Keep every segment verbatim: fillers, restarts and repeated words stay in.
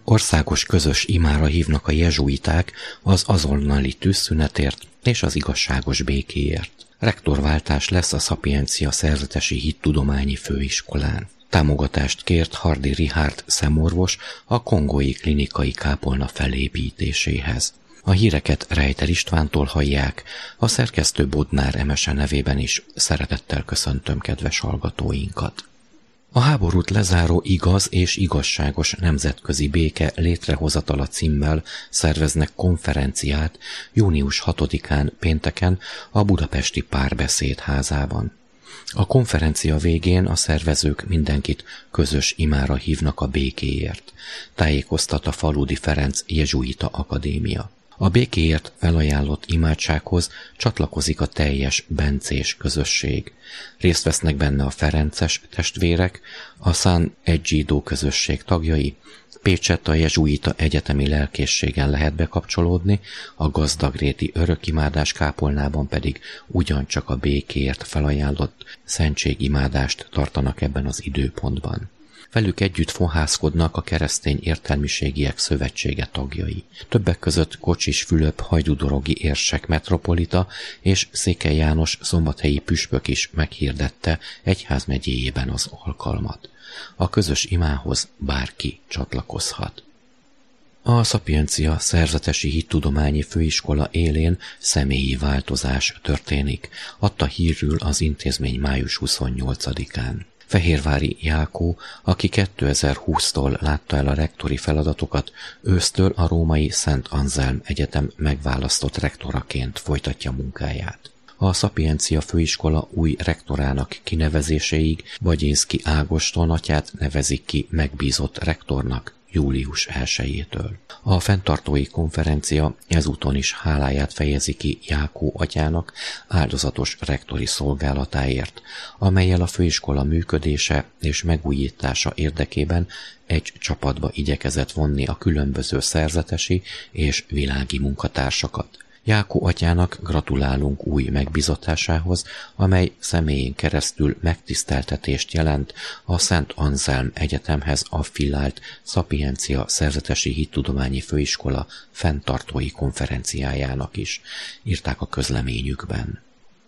Országos közös imára hívnak a jezsuiták az azonnali tűzszünetért és az igazságos békéért. Rektorváltás lesz a Szapiencia Szerzetesi Hittudományi Főiskolán. Támogatást kért Hardy Richárd szemorvos a kongói klinikai kápolna felépítéséhez. A híreket Rejter Istvántól hallják, a szerkesztő Bodnár Emese nevében is szeretettel köszöntöm kedves hallgatóinkat. A háborút lezáró igaz és igazságos nemzetközi béke létrehozatala címmel szerveznek konferenciát június hatodikán pénteken a budapesti Párbeszéd házában. A konferencia végén a szervezők mindenkit közös imára hívnak a békéért, tájékoztat a Faludi Ferenc Jezsuita Akadémia. A békéért felajánlott imádsághoz csatlakozik a teljes bencés közösség. Részt vesznek benne a ferences testvérek, a San Egido közösség tagjai, Pécsett a jezsuita egyetemi lelkészségen lehet bekapcsolódni, a Gazdagréti örökimádás kápolnában pedig ugyancsak a békéért felajánlott szentségimádást tartanak ebben az időpontban. Velük együtt fohászkodnak a Keresztény Értelmiségiek Szövetsége tagjai. Többek között Kocsis Fülöp hajdúdorogi érsek metropolita és Székely János szombathelyi püspök is meghirdette egyházmegyéjében az alkalmat. A közös imához bárki csatlakozhat. A Szapiencia Szerzetesi Hittudományi Főiskola élén személyi változás történik, adta hírül az intézmény május huszonnyolcadikán. Fehérvári Jákó, aki kétezer-húsztól látta el a rektori feladatokat, ősztől a római Szent Anzelm Egyetem megválasztott rektoraként folytatja munkáját. A Szapiencia Főiskola új rektorának kinevezéséig Bagyinszky Ágoston atyát nevezik ki megbízott rektornak július elsejétől. A fenntartói konferencia ezúton is háláját fejezi ki Jákó atyának áldozatos rektori szolgálatáért, amellyel a főiskola működése és megújítása érdekében egy csapatba igyekezett vonni a különböző szerzetesi és világi munkatársakat. Jákó atyának gratulálunk új megbízatásához, amely személyén keresztül megtiszteltetést jelent a Szent Anzelm Egyetemhez affiliált Szapiencia Szerzetesi Hittudományi Főiskola fenntartói konferenciájának is, írták a közleményükben.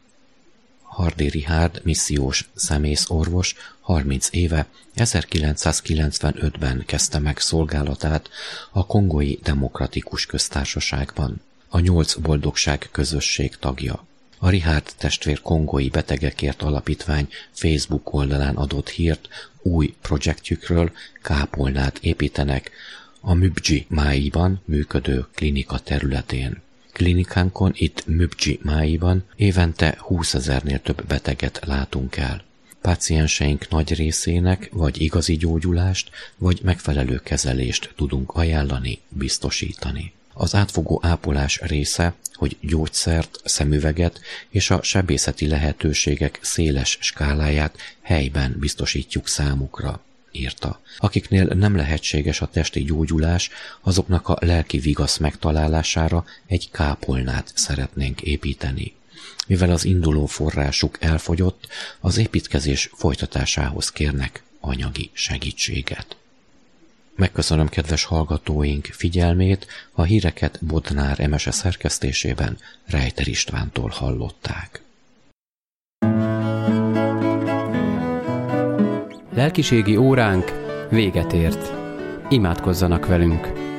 Hardy Richárd missziós szemészorvos harminc éve ezerkilencszázkilencvenötben kezdte meg szolgálatát a Kongói Demokratikus Köztársaságban. A Nyolc Boldogság közösség tagja. A Richárd testvér kongói betegekért alapítvány Facebook oldalán adott hírt új projektjükről, kápolnát építenek a Mübdzsi Máiban működő klinika területén. Klinikánkon itt Mübdzsi Máiban évente húszezernél több beteget látunk el. Pácienseink nagy részének vagy igazi gyógyulást, vagy megfelelő kezelést tudunk ajánlani, biztosítani. Az átfogó ápolás része, hogy gyógyszert, szemüveget és a sebészeti lehetőségek széles skáláját helyben biztosítjuk számukra, írta. Akiknél nem lehetséges a testi gyógyulás, azoknak a lelki vigasz megtalálására egy kápolnát szeretnénk építeni. Mivel az induló forrásuk elfogyott, az építkezés folytatásához kérnek anyagi segítséget. Megköszönöm kedves hallgatóink figyelmét, a híreket Bodnár Emese szerkesztésében Rejter Istvántól hallották. Lelkiségi óránk véget ért. Imádkozzanak velünk!